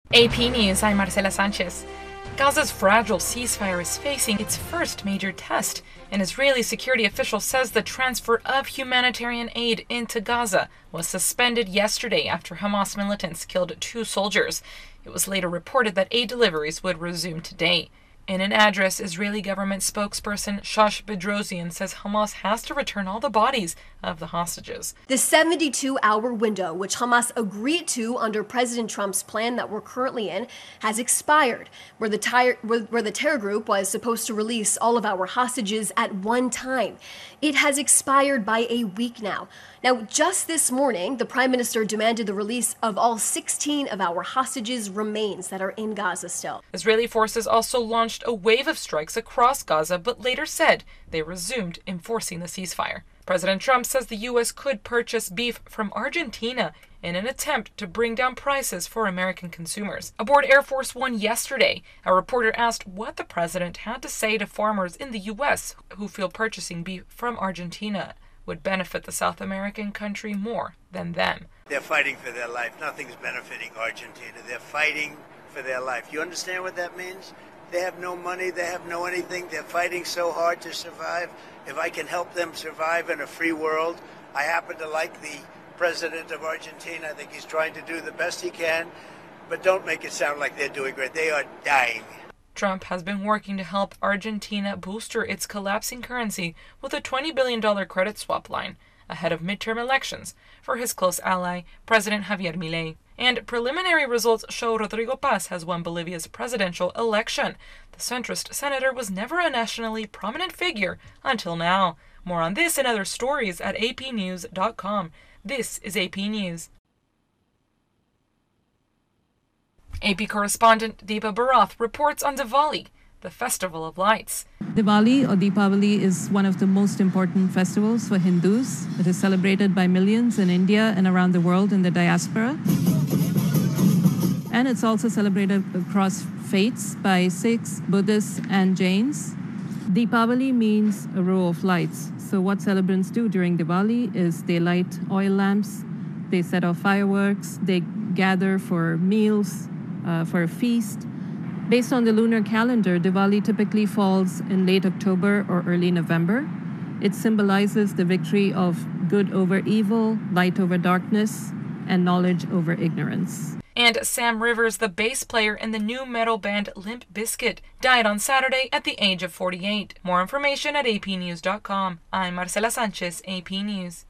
AP News, I'm Marcela Sanchez. Gaza's fragile ceasefire is facing its first major test. An Israeli security official says the transfer of humanitarian aid into Gaza was suspended yesterday after Hamas militants killed 2 soldiers. It was later reported that aid deliveries would resume today. In an address, Israeli government spokesperson Shosh Bedrosian says Hamas has to return all the bodies of the hostages. The 72-hour window, which Hamas agreed to under President Trump's plan that we're currently in, has expired, where the terror group was supposed to release all of our hostages at one time. It has expired by a week now. Now, just this morning, the Prime Minister demanded the release of all 16 of our hostages' remains that are in Gaza still. Israeli forces also launched a wave of strikes across Gaza, but later said they resumed enforcing the ceasefire. President Trump says the U.S. could purchase beef from Argentina in an attempt to bring down prices for American consumers. Aboard Air Force One yesterday, a reporter asked what the president had to say to farmers in the U.S. who feel purchasing beef from Argentina would benefit the South American country more than them. They're fighting for their life. Nothing's benefiting Argentina. They're fighting for their life. You understand what that means? They have no money. They have no anything. They're fighting so hard to survive. If I can help them survive in a free world, I happen to like the president of Argentina. I think he's trying to do the best he can, but don't make it sound like they're doing great. They are dying. Trump has been working to help Argentina booster its collapsing currency with a $20 billion credit swap line ahead of midterm elections for his close ally, President Javier Milei. And preliminary results show Rodrigo Paz has won Bolivia's presidential election. The centrist senator was never a nationally prominent figure until now. More on this and other stories at apnews.com. This is AP News. AP correspondent Deepa Barath reports on Diwali, the Festival of Lights. Diwali or Deepavali is one of the most important festivals for Hindus. It is celebrated by millions in India and around the world in the diaspora. And it's also celebrated across faiths by Sikhs, Buddhists, and Jains. Deepavali means a row of lights. So what celebrants do during Diwali is they light oil lamps, they set off fireworks, they gather for meals, for a feast. Based on the lunar calendar, Diwali typically falls in late October or early November. It symbolizes the victory of good over evil, light over darkness, and knowledge over ignorance. And Sam Rivers, the bass player in the new metal band Limp Bizkit, died on Saturday at the age of 48. More information at apnews.com. I'm Marcela Sanchez, AP News.